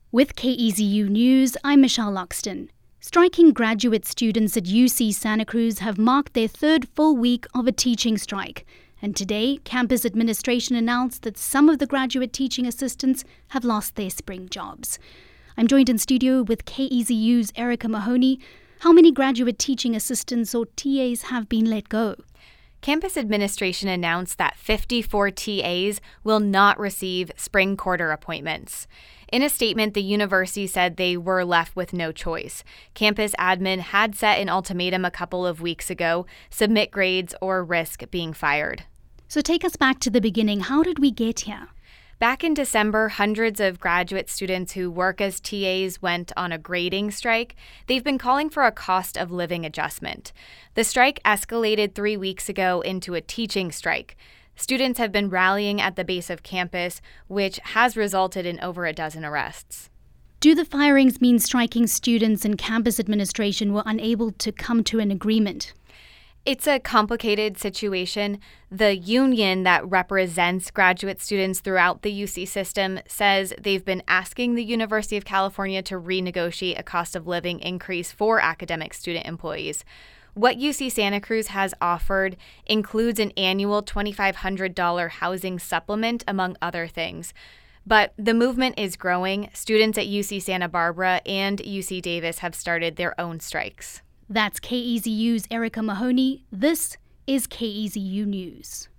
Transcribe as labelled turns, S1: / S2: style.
S1: With KEZU News, I'm Michelle Loxton. Striking graduate students at UC Santa Cruz have marked their third full week of a teaching strike. And today, campus administration announced that some of the graduate teaching assistants have lost their spring jobs. I'm joined in studio with KEZU's Erica Mahoney. How many graduate teaching assistants or TAs have been let go?
S2: Campus administration announced that 54 TAs will not receive spring quarter appointments. In a statement, the university said they were left with no choice. Campus admin had set an ultimatum a couple of weeks ago: submit grades or risk being fired.
S1: So take us back to the beginning. How did we get here?
S2: Back in December, hundreds of graduate students who work as TAs went on a grading strike. They've been calling for a cost of living adjustment. The strike escalated 3 weeks ago into a teaching strike. Students have been rallying at the base of campus, which has resulted in over a dozen arrests.
S1: Do the firings mean striking students and campus administration were unable to come to an agreement?
S2: It's a complicated situation. The union that represents graduate students throughout the UC system says they've been asking the University of California to renegotiate a cost of living increase for academic student employees. What UC Santa Cruz has offered includes an annual $2,500 housing supplement, among other things. But the movement is growing. Students at UC Santa Barbara and UC Davis have started their own strikes.
S1: That's KEZU's Erica Mahoney. This is KEZU News.